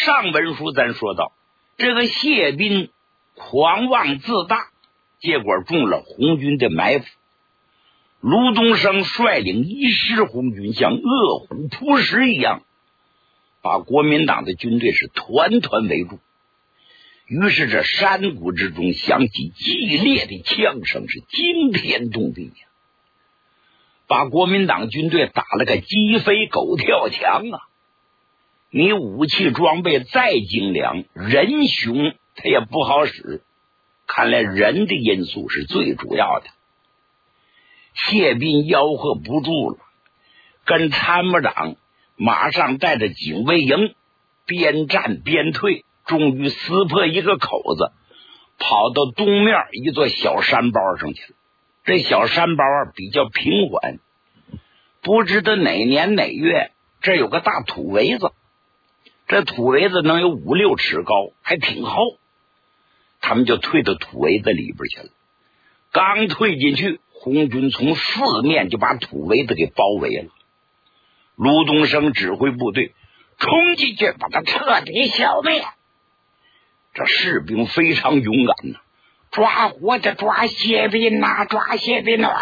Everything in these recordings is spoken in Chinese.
上文书咱说到，这个谢斌狂妄自大，结果中了红军的埋伏。卢东升率领一师红军像饿虎扑食一样，把国民党的军队是团团围住。于是这山谷之中响起激烈的枪声，是惊天动地呀，把国民党军队打了个鸡飞狗跳墙啊！你武器装备再精良，人熊他也不好使，看来人的因素是最主要的。谢斌吆喝不住了，跟参谋长马上带着警卫营边战边退，终于撕破一个口子，跑到东面一座小山包上去了。这小山包比较平缓，不知道哪年哪月，这有个大土围子，这土围子能有5-6尺高，还挺厚。他们就退到土围子里边去了。刚退进去，红军从四面就把土围子给包围了。卢东升指挥部队冲进去，把他彻底消灭。这士兵非常勇敢呐，抓活的抓谢斌呐，抓谢斌呐！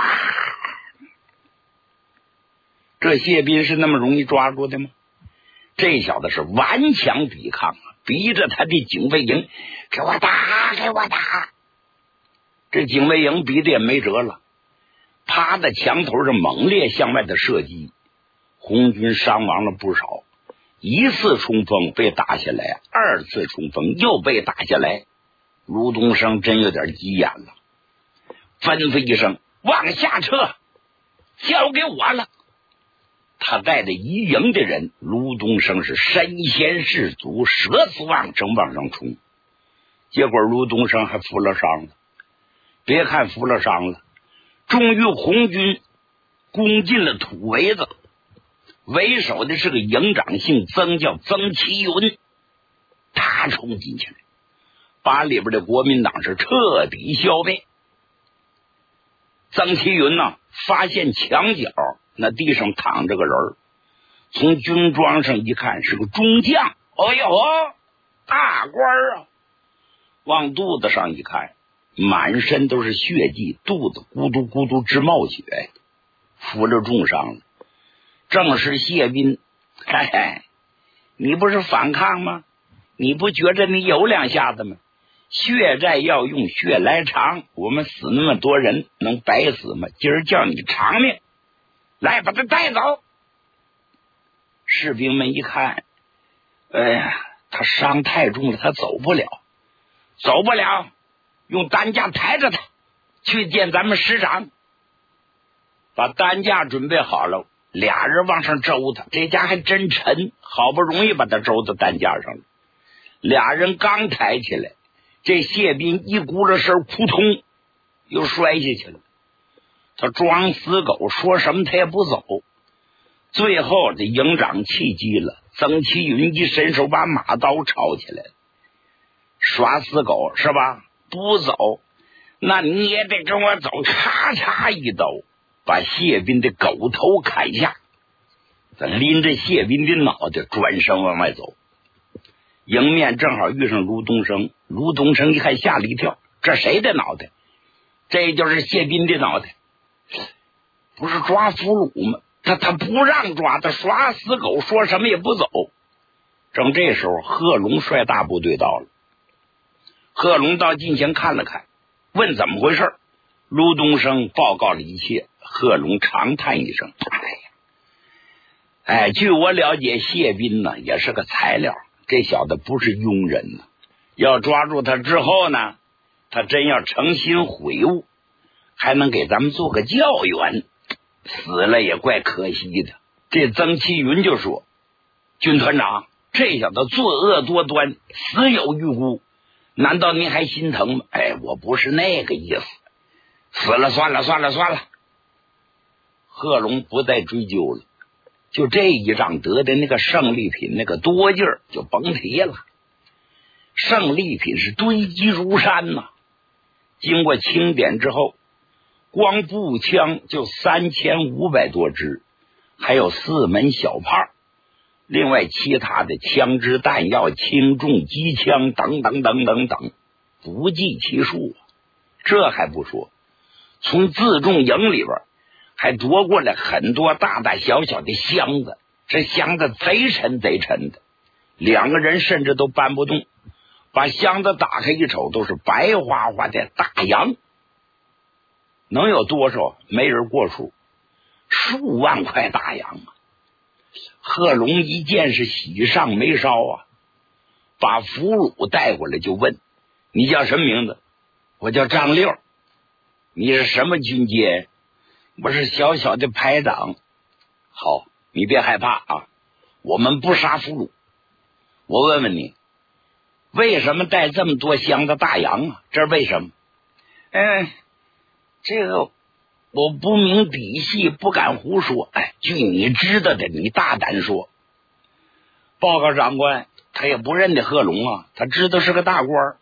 这谢斌是那么容易抓住的吗？这小子是顽强抵抗啊，逼着他的警卫营给我打，给我打。这警卫营逼得也没辙了，趴在墙头上猛烈向外的射击，红军伤亡了不少。一次冲锋被打下来，二次冲锋又被打下来。卢东升真有点急眼了，吩咐一声往下撤，交给我了。他带着一营的人，卢东升是身先士卒，舍死忘生往上冲。结果卢东升还负了伤了。别看负了伤了，终于红军攻进了土围子，为首的是个营长姓曾，叫曾其云。他冲进去了，把里边的国民党是彻底消灭。曾其云呢，发现墙角那地上躺着个人，从军装上一看是个中将，哎呦，大官啊！往肚子上一看，满身都是血迹，肚子咕嘟咕嘟直冒血，负了重伤了。正是谢斌。嘿嘿，你不是反抗吗？你不觉着你有两下子吗？血债要用血来偿，我们死那么多人能白死吗？今儿叫你偿命，来把他带走。士兵们一看，哎呀，他伤太重了，他走不了，用担架抬着他去见咱们师长。把担架准备好了，俩人往上周他，这家还真沉，好不容易把他周到担架上了。俩人刚抬起来，这谢斌一鼓着身，扑通又摔下去了。他装死狗，说什么他也不走。最后这营长气急了，曾其云一伸手把马刀抄起来了。耍死狗是吧？不走，那你也得跟我走！咔嚓一刀，把谢斌的狗头砍下。他拎着谢斌的脑袋转身往外走。迎面正好遇上卢东升，卢东升一看吓了一跳，这谁的脑袋？这就是谢斌的脑袋。不是抓俘虏吗？他不让抓，他耍死狗，说什么也不走。正这时候，贺龙率大部队到了。贺龙到近前看了看，问怎么回事。卢东升报告了一切。贺龙长叹一声：据我了解，谢斌呢也是个材料，这小子不是庸人呢。要抓住他之后呢，他真要诚心悔悟，还能给咱们做个教员，死了也怪可惜的。这曾其云就说：军团长，这小子作恶多端，死有余辜，难道您还心疼吗？我不是那个意思，死了算了。贺龙不再追究了，就这一仗得的那个胜利品那个多劲儿就甭提了。胜利品是堆积如山呐，经过清点之后，光步枪就3500多支，还有4门小炮。 另外其他的枪支弹药、轻重机枪等等等等等，不计其数。这还不说，从自重营里边还夺过来很多大大小小的箱子，这箱子贼沉贼沉的，两个人甚至都搬不动。把箱子打开一瞅，都是白花花的大洋，能有多少？没人过数，数万块大洋啊！贺龙一见是喜上眉梢啊，把俘虏带过来就问：你叫什么名字？我叫张六。你是什么军阶？我是小小的排长。好，你别害怕啊，我们不杀俘虏。我问问你，为什么带这么多箱的大洋啊？这是为什么？这个我不明底细，不敢胡说。据你知道的，你大胆说。报告长官，他也不认得贺龙啊，他知道是个大官。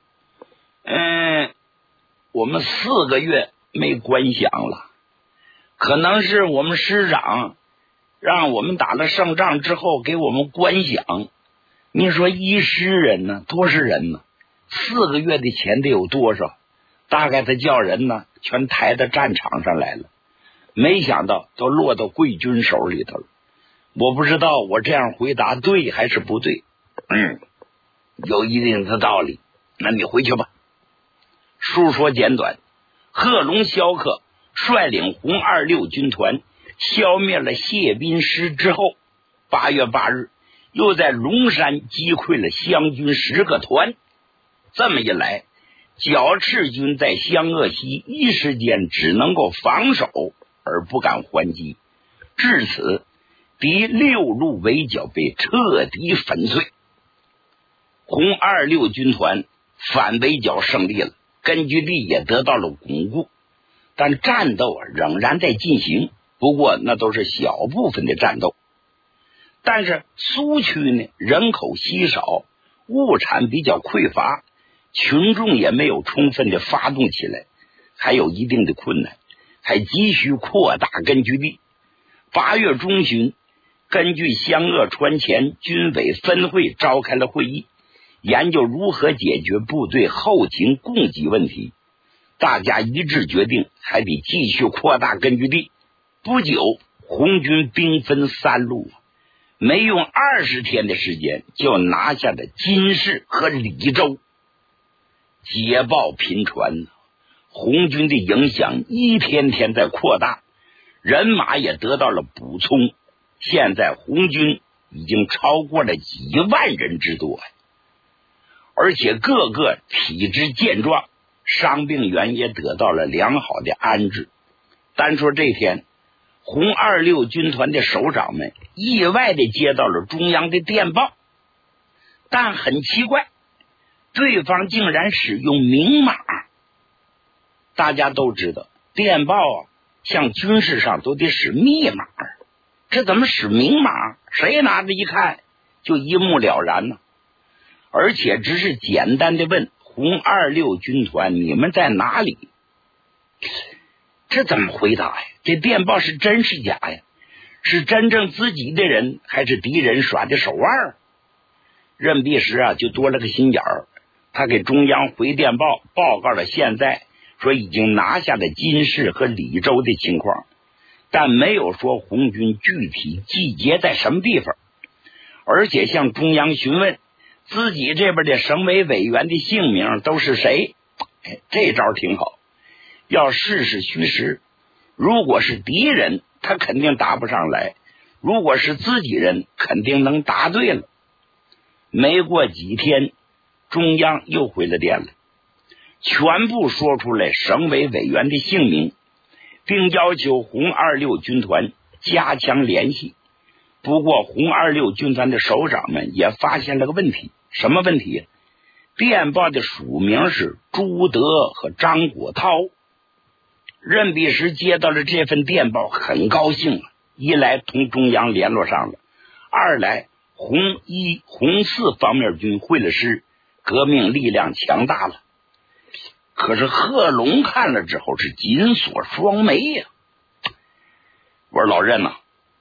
我们4个月没官饷了，可能是我们师长让我们打了胜仗之后给我们官饷。你说一师人呢，多是人呢，4个月的钱得有多少？大概他叫人呢全抬到战场上来了，没想到都落到贵军手里头了。我不知道我这样回答对还是不对。有一定的道理，那你回去吧。述说简短，贺龙萧克率领红26军团消灭了谢斌师之后，8月8日又在龙山击溃了湘军10个团。这么一来，剿赤军在湘鄂西一时间只能够防守而不敢还击，至此敌6路围剿被彻底粉碎。红26军团反围剿胜利了，根据地也得到了巩固，但战斗仍然在进行，不过那都是小部分的战斗。但是苏区呢，人口稀少，物产比较匮乏，群众也没有充分的发动起来，还有一定的困难，还急需扩大根据地。8月中旬，根据湘鄂川前军委分会召开了会议，研究如何解决部队后勤供给问题。大家一致决定还得继续扩大根据地。不久，红军兵分3路，没用20天的时间就拿下了金市和李州。捷报频传，红军的影响一天天在扩大，人马也得到了补充。现在红军已经超过了几万人之多，而且个个体质健壮，伤病员也得到了良好的安置。单说这天，红26军团的首长们意外的接到了中央的电报，但很奇怪，对方竟然使用明码。大家都知道，电报像军事上都得使密码，这怎么使明码？谁拿着一看就一目了然呢？而且只是简单的问红26军团，你们在哪里？这怎么回答呀？这电报是真是假呀？是真正自己的人，还是敌人耍的手腕？任弼时就多了个心眼儿，他给中央回电报，报告了现在说已经拿下了金市和李州的情况，但没有说红军具体集结在什么地方，而且向中央询问自己这边的省委委员的姓名都是谁。这招挺好，要试试虚实。如果是敌人，他肯定答不上来；如果是自己人，肯定能答对了。没过几天，中央又回了电了，全部说出来省委委员的姓名，并要求红26军团加强联系。不过红26军团的首长们也发现了个问题。什么问题？电报的署名是朱德和张国焘。任弼时接到了这份电报，很高兴，一来同中央联络上了，二来红1、红4方面军会了师，革命力量强大了。可是贺龙看了之后是紧锁双眉呀。我说老任呐，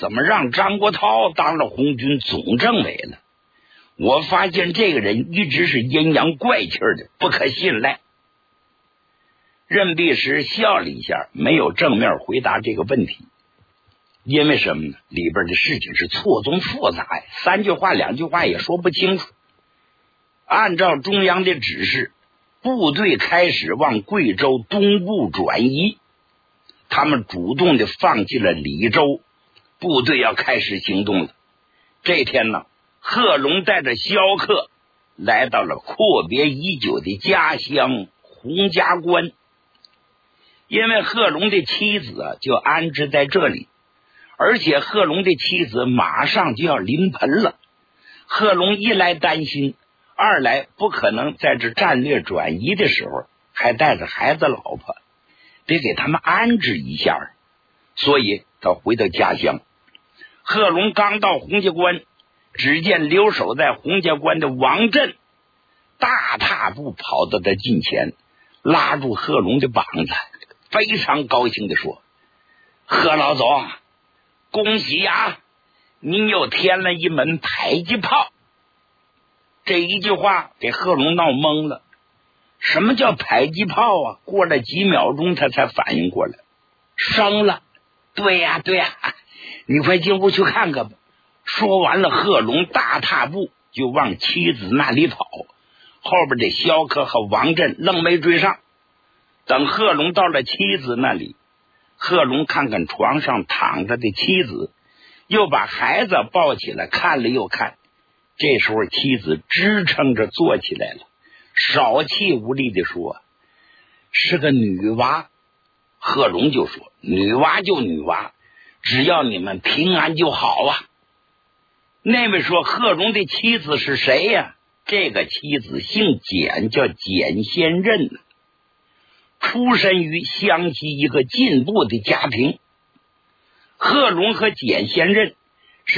怎么让张国焘当了红军总政委了？我发现这个人一直是阴阳怪气的，不可信赖。任弼时笑了一下，没有正面回答这个问题。因为什么呢？里边的事情是错综复杂呀，3句话2句话也说不清楚。按照中央的指示，部队开始往贵州东部转移，他们主动的放弃了李州，部队要开始行动了。这天呢，贺龙带着萧克来到了阔别已久的家乡洪家关，因为贺龙的妻子就安置在这里，而且贺龙的妻子马上就要临盆了。贺龙一来担心，二来不可能在这战略转移的时候还带着孩子老婆，得给他们安置一下，所以他回到家乡。贺龙刚到洪家关，只见留守在洪家关的王震大踏步跑到他近前，拉住贺龙的膀子，非常高兴地说：贺老总，恭喜呀，您又添了一门迫击炮。这一句话给贺龙闹懵了，什么叫迫击炮啊？过了几秒钟他才反应过来，生了。对呀，你快进屋去看看吧。说完了，贺龙大踏步就往妻子那里跑，后边的萧克和王震愣没追上。等贺龙到了妻子那里，贺龙看看床上躺着的妻子，又把孩子抱起来看了又看。这时候妻子支撑着坐起来了，少气无力地说：是个女娃。贺龙就说：女娃就女娃，只要你们平安就好啊。那位说贺龙的妻子是谁呀？这个妻子姓简，叫简先任，出身于湘西一个进步的家庭。贺龙和简先任是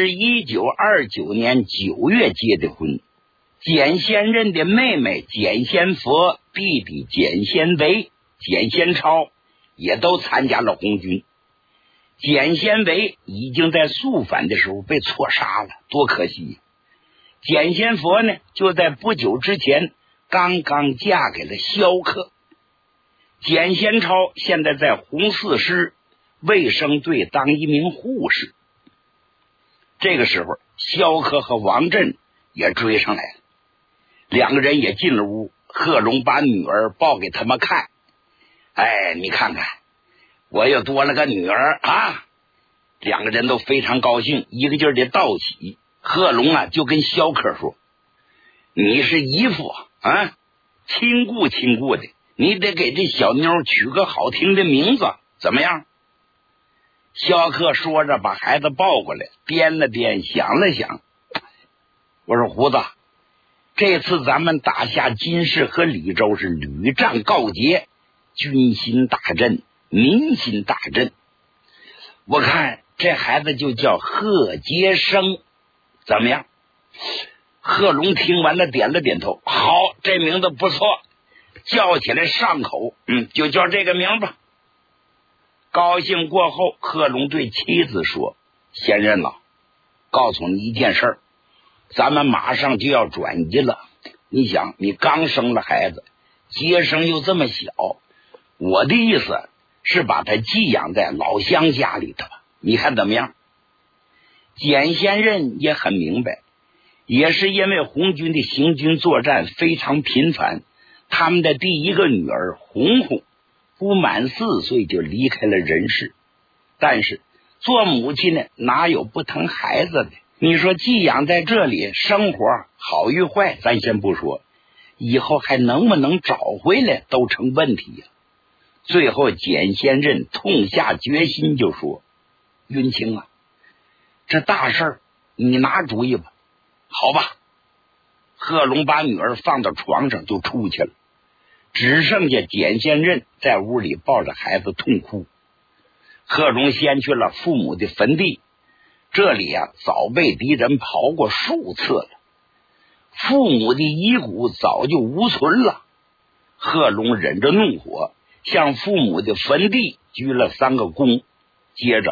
1929年9月结的婚。简先任的妹妹简先佛、弟弟简先维、简先超也都参加了红军。简先维已经在肃反的时候被错杀了，多可惜。简先佛呢，就在不久之前刚刚嫁给了萧克。简先超现在在红四师卫生队当一名护士。这个时候萧克和王震也追上来了，两个人也进了屋。贺龙把女儿抱给他们看，你看看我又多了个女儿啊！两个人都非常高兴，一个劲儿的道喜。贺龙啊就跟萧克说：你是姨父啊，亲故亲故的，你得给这小妞取个好听的名字，怎么样？萧克说着把孩子抱过来，掂了掂，想了想，我说胡子，这次咱们打下金市和李州是屡战告捷，军心大振，民心大振，我看这孩子就叫贺杰生，怎么样？贺龙听完了点了点头，好，这名字不错，叫起来上口，就叫这个名吧。高兴过后，贺龙对妻子说：先任了，告诉你一件事，咱们马上就要转移了。你想，你刚生了孩子，杰生又这么小，我的意思是把他寄养在老乡家里头，你看怎么样？简先任也很明白，也是因为红军的行军作战非常频繁，他们的第一个女儿红红不满4岁就离开了人世。但是做母亲呢，哪有不疼孩子的？你说寄养在这里，生活好与坏咱先不说，以后还能不能找回来都成问题呀。最后简先任痛下决心就说：云清啊，这大事儿你拿主意吧。好吧。贺龙把女儿放到床上就出去了，只剩下简先任在屋里抱着孩子痛哭。贺龙先去了父母的坟地，这里早被敌人刨过数次了，父母的遗骨早就无存了。贺龙忍着怒火向父母的坟地鞠了3个躬，接着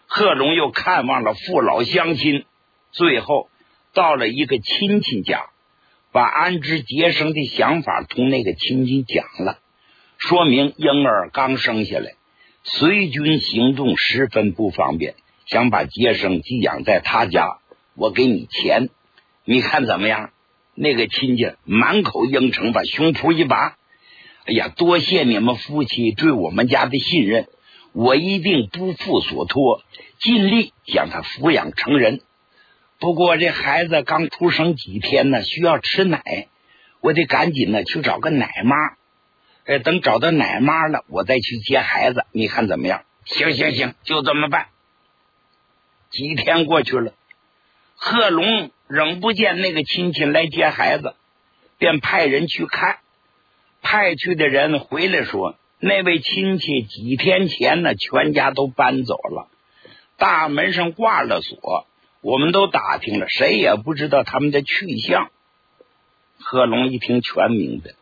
贺龙又看望了父老乡亲，最后到了一个亲戚家，把安置杰生的想法同那个亲戚讲了，说明婴儿刚生下来，随军行动十分不方便，想把杰生寄养在他家，我给你钱，你看怎么样？那个亲戚满口应承，把胸脯一拔，哎呀，多谢你们夫妻对我们家的信任，我一定不负所托，尽力将他抚养成人。不过这孩子刚出生几天呢，需要吃奶，我得赶紧呢去找个奶妈。等找到奶妈了，我再去接孩子，你看怎么样？行，就这么办。几天过去了，贺龙仍不见那个亲戚来接孩子，便派人去看。派去的人回来说，那位亲戚几天前呢，全家都搬走了，大门上挂了锁，我们都打听了，谁也不知道他们的去向。贺龙一听全明白，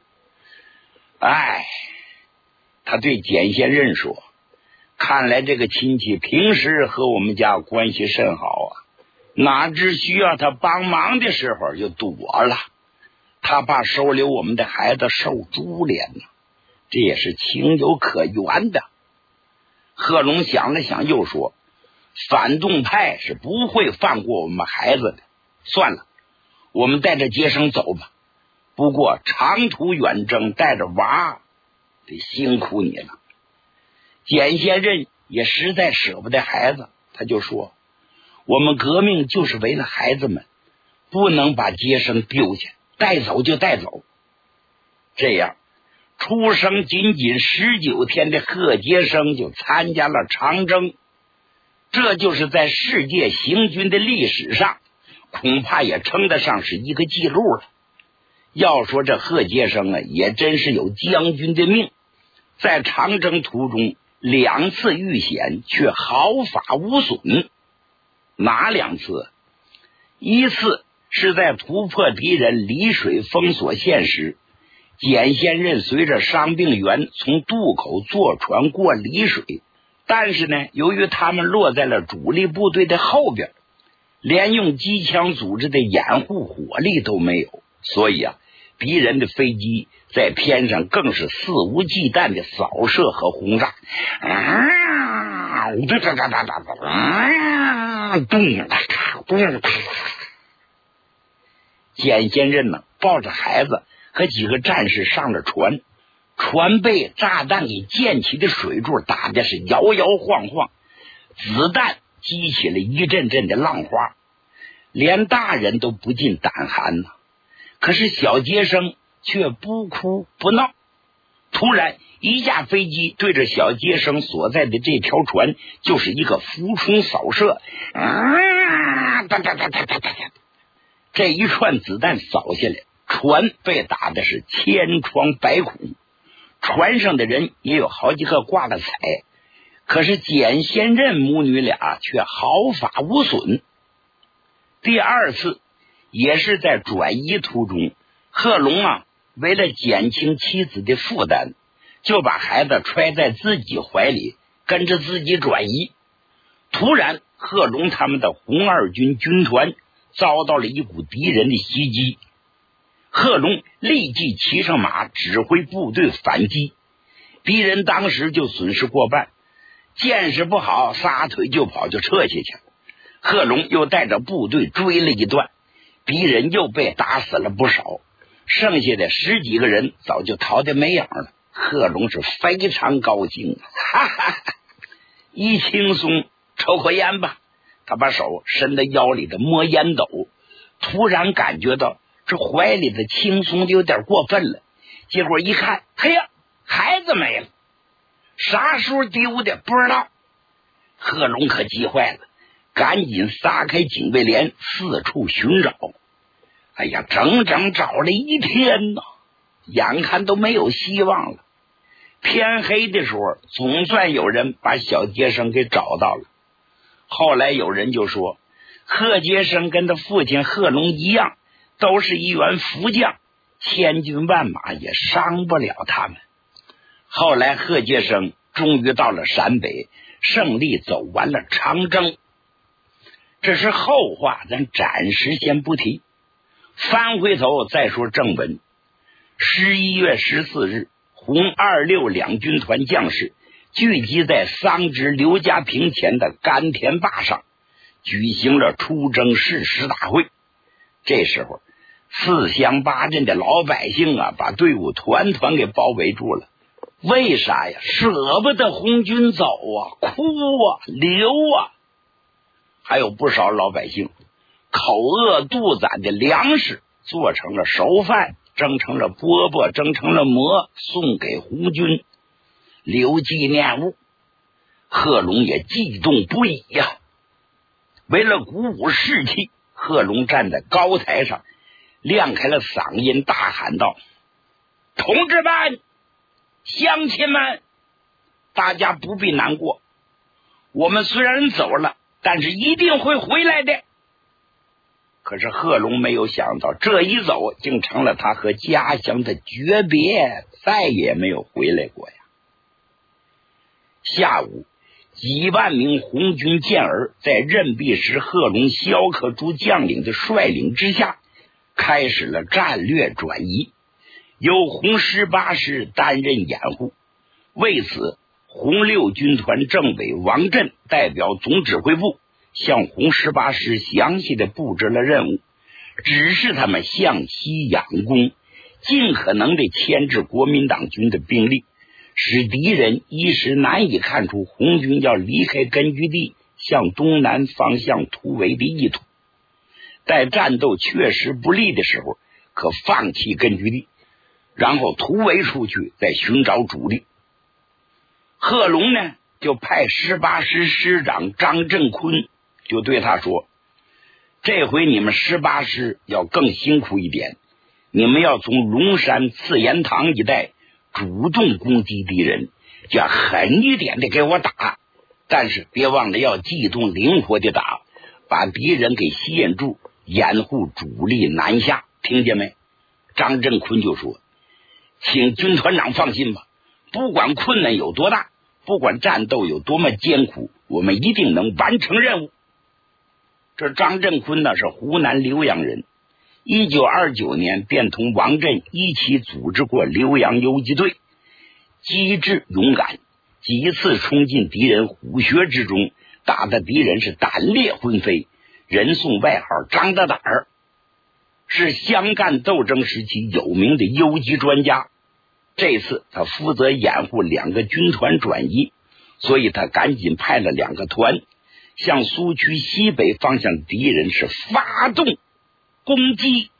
他对简先任说，看来这个亲戚平时和我们家关系甚好啊，哪知需要他帮忙的时候就躲了，他怕收留我们的孩子受株连呢，这也是情有可原的。贺龙想了想又说，反动派是不会放过我们孩子的，算了，我们带着杰生走吧，不过长途远征带着娃得辛苦你了。简先任也实在舍不得孩子，他就说，我们革命就是为了孩子们，不能把杰生丢下，带走就带走。这样出生仅仅19天的贺杰生就参加了长征，这就是在世界行军的历史上恐怕也称得上是一个记录了。要说这贺杰生啊，也真是有将军的命，在长征途中2次遇险却毫发无损。哪2次？一次是在突破敌人丽水封锁线时，简先任随着伤病员从渡口坐船过丽水，但是呢，由于他们落在了主力部队的后边，连用机枪组织的掩护火力都没有，所以敌人的飞机在天上更是肆无忌惮的扫射和轰炸。简先任呢，抱着孩子和几个战士上了船，船被炸弹给溅起的水柱打的是摇摇晃晃，子弹激起了一阵阵的浪花，连大人都不禁胆寒呐。可是小杰生却不哭不闹。突然一架飞机对着小杰生所在的这条船就是一个俯冲扫射，这一串子弹扫下来，船被打的是千疮百孔，船上的人也有好几个挂了彩，可是简先任母女俩却毫发无损。第2次也是在转移途中，贺龙为了减轻妻子的负担，就把孩子揣在自己怀里，跟着自己转移。突然贺龙他们的红二军军团遭到了一股敌人的袭击，贺龙立即骑上马指挥部队反击，敌人当时就损失过半，见识不好，撒腿就跑，就撤下去了。贺龙又带着部队追了一段，敌人又被打死了不少，剩下的10几个人早就逃得没影了。贺龙是非常高兴，哈哈哈，一轻松，抽口烟吧。他把手伸到腰里的摸烟斗，突然感觉到这怀里的轻松的有点过分了，结果一看，嘿呀，孩子没了，啥时候丢的不知道。贺龙可急坏了，赶紧撒开警卫连四处寻找。哎呀，整整找了1天呢，眼看都没有希望了。天黑的时候，总算有人把小杰生给找到了。后来有人就说，贺杰生跟他父亲贺龙一样，都是一员福将，千军万马也伤不了他们。后来贺杰生终于到了陕北， 胜利走完了长征。这是后话，咱暂时先不提。翻回头再说正文。11月14日，红26两军团将士聚集在桑植刘家坪前的甘田坝上，举行了出征誓师大会。这时候4乡8镇的老百姓啊，把队伍团团给包围住了。为啥呀？舍不得红军走啊，哭啊，流啊。还有不少老百姓口饿肚攒的粮食做成了熟饭，蒸成了饽饽，蒸成了馍，送给红军留纪念物。贺龙也激动不已呀。为了鼓舞士气，贺龙站在高台上亮开了嗓音，大喊道：同志们，乡亲们，大家不必难过，我们虽然走了，但是一定会回来的。可是贺龙没有想到，这一走竟成了他和家乡的诀别，再也没有回来过呀。下午，几万名红军健儿在任弼时、贺龙、萧克诸将领的率领之下，开始了战略转移，由红18师担任掩护。为此，红6军团政委王震代表总指挥部向红18师详细的布置了任务，指示他们向西佯攻，尽可能的牵制国民党军的兵力，使敌人一时难以看出红军要离开根据地向东南方向突围的意图。待战斗确实不利的时候，可放弃根据地，然后突围出去，再寻找主力。贺龙呢，就派18师师长张振坤，就对他说：这回你们18师要更辛苦一点，你们要从龙山次言堂一带主动攻击敌人，就要狠一点的给我打，但是别忘了要机动灵活的打，把敌人给吸引住，掩护主力南下，听见没？张振坤就说：请军团长放心吧，不管困难有多大，不管战斗有多么艰苦，我们一定能完成任务。这张振坤呢，是湖南浏阳人，1929年便同王震一起组织过浏阳游击队，机智勇敢，几次冲进敌人虎穴之中，打得敌人是胆裂魂飞，人送外号张大胆儿，是湘赣斗争时期有名的游击专家。这次他负责掩护2个军团转移，所以他赶紧派了2个团向苏区西北方向敌人是发动攻击。